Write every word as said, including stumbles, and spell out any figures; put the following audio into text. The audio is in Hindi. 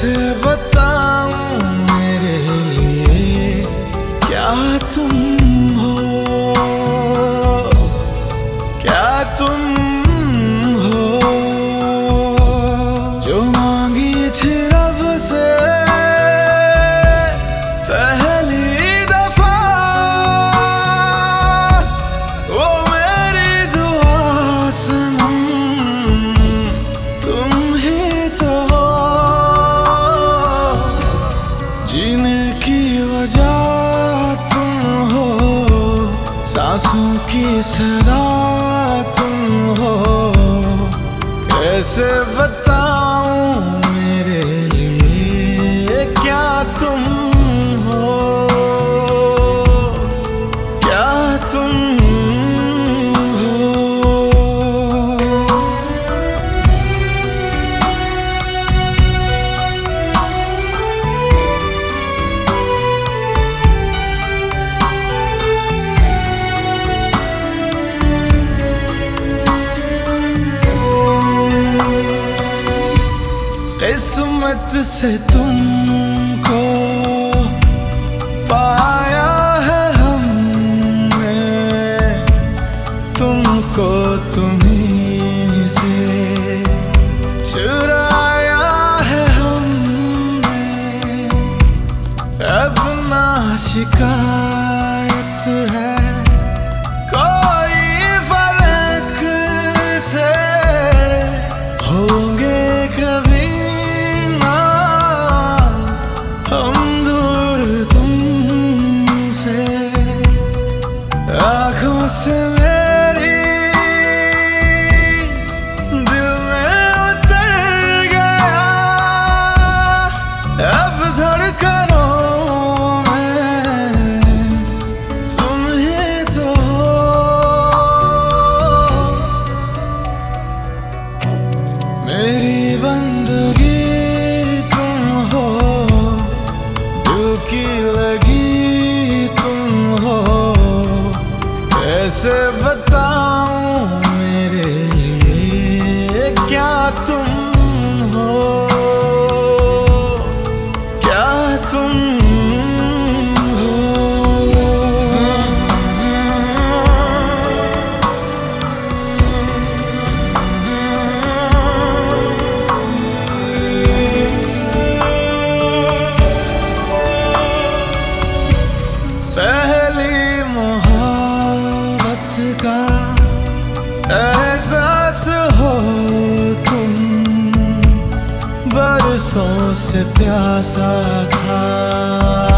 कैसे बताऊं मेरे लिए क्या तुम हो, क्या तुम हो। जो मांगी थी रब से पहली दफा, वो मेरी दुआ सनम तुम ही तो हो। जीने की वजह तुम हो, सांसों की सदा तुम हो। कैसे बताऊं मेरे लिए क्या तुम हो, क्या तुम हो। किस्मत से तुमको पाया है हमने, तुमको तुम्हीं से चुराया है हमने। अब ना शिकायत है कोई फलक से, होंगे कभी हम दूर तुमसे। आँखों से मेरी दिल में उतर गया, अब धड़कनों में तुम ही तो हो। मेरी बंदगी की लगी तुम हो। कैसे बताऊं मेरे लिए क्या तुम हो, क्या तुम हो। पहली मोहब्बत का एहसास हो तुम, बरसों से प्यासा था